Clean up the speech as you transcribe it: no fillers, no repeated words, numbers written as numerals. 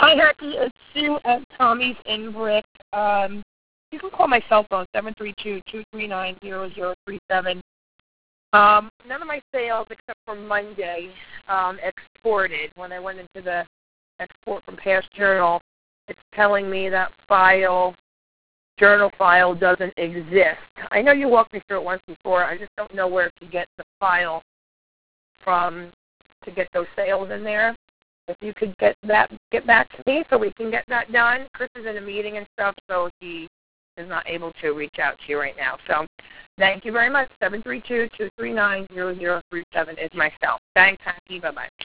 Hi, Happy. It's Sue at Tommy's in Brick. You can call my cell phone, 732-239-0037. None of my sales except for Monday exported. When I went into the export from past journal, it's telling me that journal file doesn't exist. I know you walked me through it once before. I just don't know where to get the file from to get those sales in there. If you could get back to me so we can get that done. Chris is in a meeting and stuff, so he is not able to reach out to you right now. So thank you very much. 732-239-0037 is my cell. Thanks, Happy. Bye-bye.